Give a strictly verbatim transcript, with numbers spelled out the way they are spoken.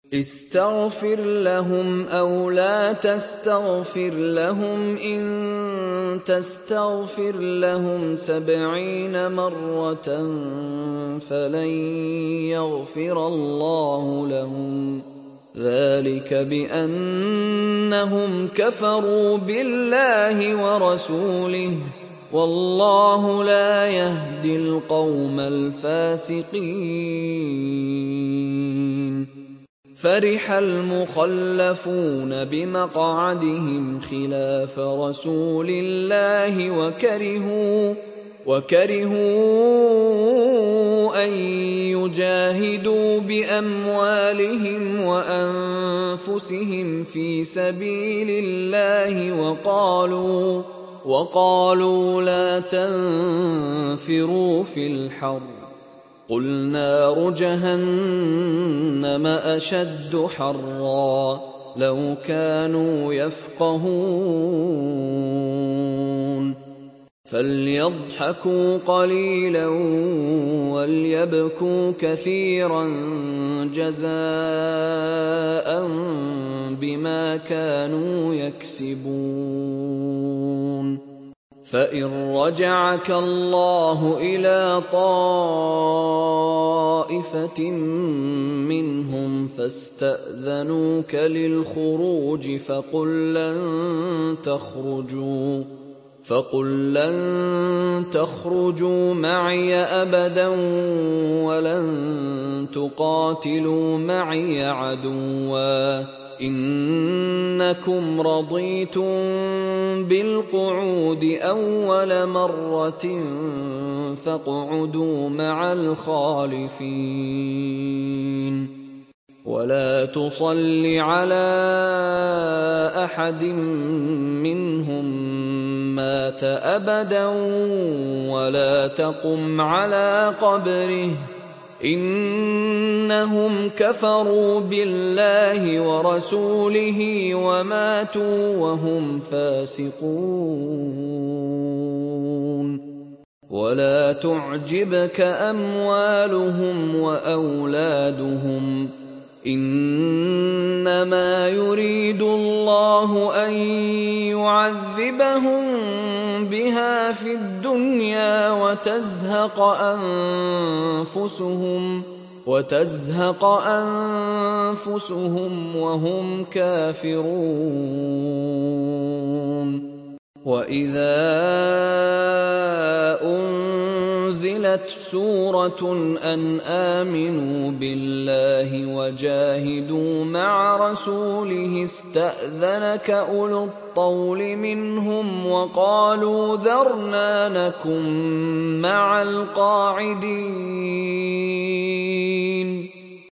استغفر لهم أو لا تستغفر لهم إن تستغفر لهم سبعين مرة فلن يغفر الله لهم ذلك بأنهم كفروا بالله ورسوله والله لا يهدي القوم الفاسقين. فرح المخلفون بمقعدهم خلاف رسول الله وكرهوا وكرهوا أن يجاهدوا بأموالهم وأنفسهم في سبيل الله وقالوا وقالوا لا تنفروا في الحر قل نار جهنم أشد حرا لو كانوا يفقهون فليضحكوا قليلا وليبكوا كثيرا جزاء بما كانوا يكسبون. فإن رجعك الله إلى طائفة منهم فاستأذنوك للخروج فقل لن تخرجوا فقل لن تخرجوا معي أبدا ولن تقاتلوا معي عدوا إنكم رضيتم بالقعود أول مرة فاقعدوا مع الخالفين ولا تصل على أحد منهم مات أبدا ولا تقم على قبره إنهم كفروا بالله ورسوله وماتوا وهم فاسقون. ولا تعجبك أموالهم وأولادهم إنما يريد الله أن يعذبهم بها في الدنيا وتزهق أنفسهم وتزهق أنفسهم وهم كافرون. وإذا أنزلت سورة أن آمنوا بالله وجاهدوا مع رسوله استأذنك أولو الطول منهم وقالوا ذرنا نكن مع القاعدين